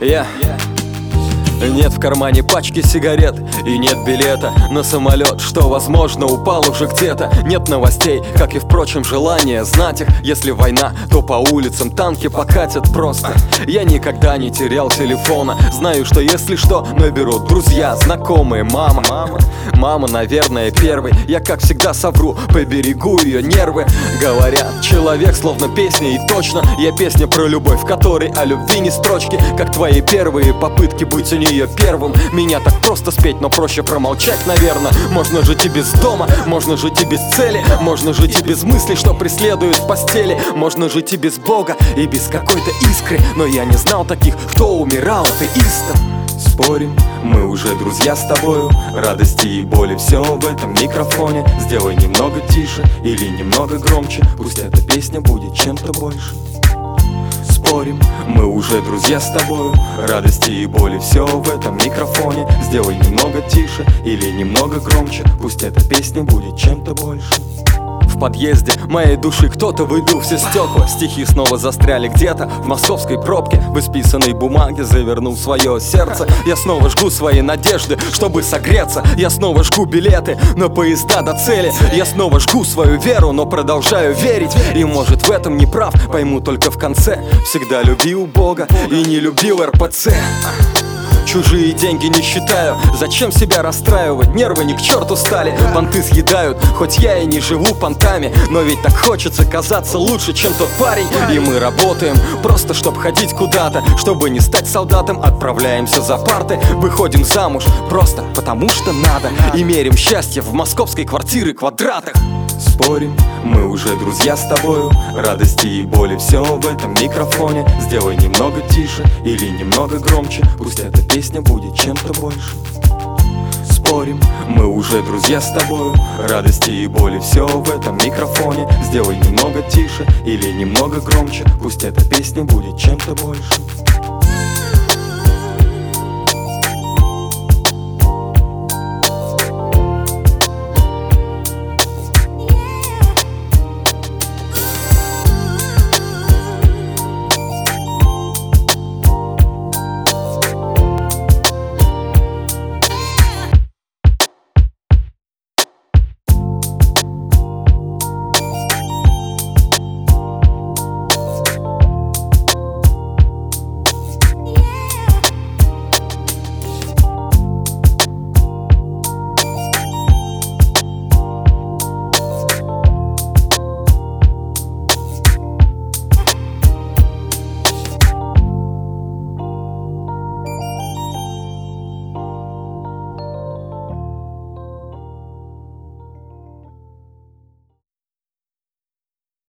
Нет в кармане пачки сигарет и нет билета на самолет, что, возможно, упал уже где-то. Нет новостей, как и, впрочем, желание знать их. Если война, то по улицам танки покатят просто. Я никогда не терял телефона. Знаю, что если что, наберут друзья, знакомые, мама. Мама, наверное, первый. Я, как всегда, совру, поберегу ее нервы. Говорят, человек словно песня, и точно я песня про любовь, в которой о любви ни строчки. Как твои первые попытки быть у нее первым. Меня так просто спеть, но проще промолчать, наверное. Можно жить и без дома, можно жить и без цели, можно жить и без мыслей, что преследуют в постели. Можно жить и без Бога, и без какой-то искры. Но я не знал таких, кто умирал атеистом. Спорим, мы уже друзья с тобою. Радости и боли, все в этом микрофоне. Сделай немного тише или немного громче. Пусть эта песня будет чем-то больше. Спорим, мы уже друзья с тобою. Радости и боли, все в этом микрофоне. Сделай немного тише или немного громче. Пусть эта песня будет чем-то больше. В подъезде моей души кто-то выдул все стекла. Стихи снова застряли где-то в московской пробке. В исписанной бумаге завернул свое сердце. Я снова жгу свои надежды, чтобы согреться. Я снова жгу билеты на поезда до цели. Я снова жгу свою веру, но продолжаю верить. И может в этом не прав, пойму только в конце. Всегда любил Бога и не любил РПЦ. Чужие деньги не считаю, зачем себя расстраивать? Нервы ни к черту стали, понты съедают. Хоть я и не живу понтами, но ведь так хочется казаться лучше, чем тот парень. И мы работаем, просто чтоб ходить куда-то. Чтобы не стать солдатом, отправляемся за парты. Выходим замуж, просто потому что надо. И мерим счастье в московской квартиры квадратах. Спорим, мы уже друзья с тобою. Радости и боли, все в этом микрофоне. Сделай немного тише или немного громче. Пусть эта песня будет чем-то больше. Спорим, мы уже друзья с тобою. Радости и боли, все в этом микрофоне. Сделай немного тише или немного громче. Пусть эта песня будет чем-то больше.